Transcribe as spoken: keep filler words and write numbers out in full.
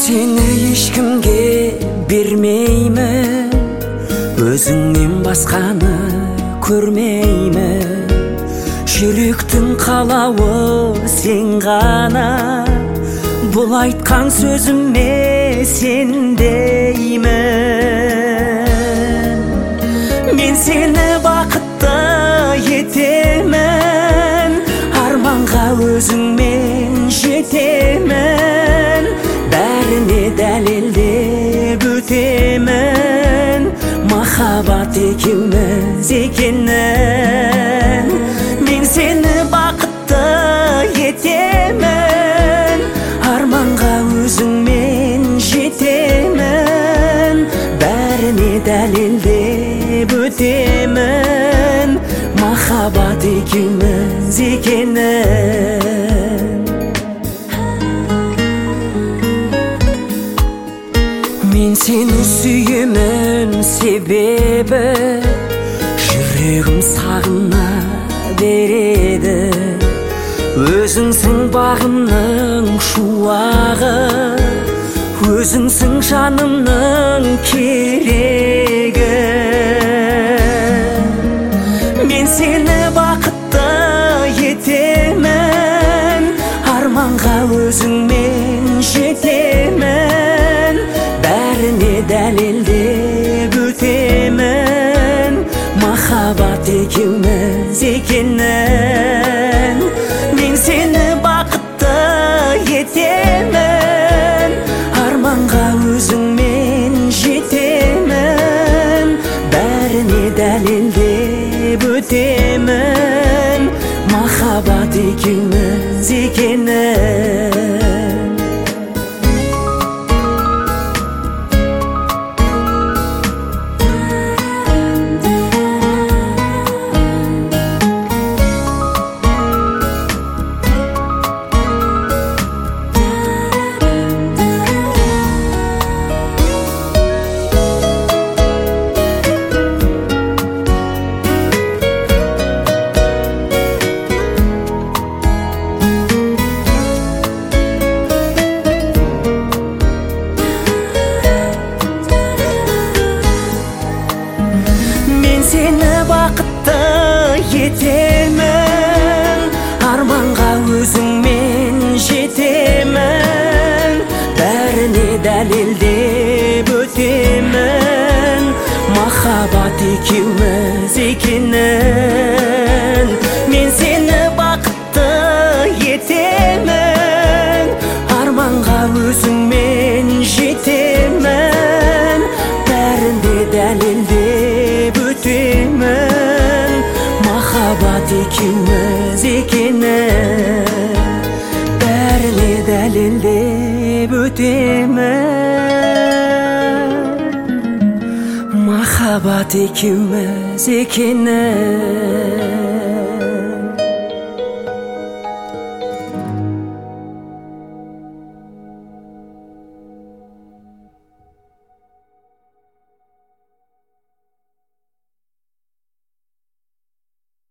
Seni ешкімге бермеймін, өзіңнен басқаны көрмеймін. Жүректің қалауы сен ғана, бұл айтқан сөзіме сендеймін. Мен сені бақытты етемін, арманға өзіңмен жетемін. Бәріне дәлелдеп өтемін, махаббат екеуміз екенін. Мен сені бақытты етемін, арманға өзіңмен жетемін. Бәріне дәлелдеп өтемін, махаббат екеуміз екенін. Мен сені сүйемін, себебі жүрегім сағына береді. Өзіңсің бағымның шуағы, өзіңсің жанымның керегі. Мен сені бақытты етемін, арманға өзіңмен жетемін. Бәріне дәлелдеп өтемін, махаббат екеуміз екенін. Мен сені бақытты етемін, арманға өзіңмен жетемін. Бәріне дәлелдеп өтемін, махаббат екеуміз екенін. Сені бақытты етемін, арманға өзіңмен жетемін. Бәріне дәлелдеп өтемін, махаббат екеуміз екенін. Мен сені бақытты етемін, арманға өзіңмен жетемін. Бәрінде дәлелдеп өтемін, махаббат екеуміз екенін. Бәріне дәлелдеп өтемін, махаббат екеуміз екенін.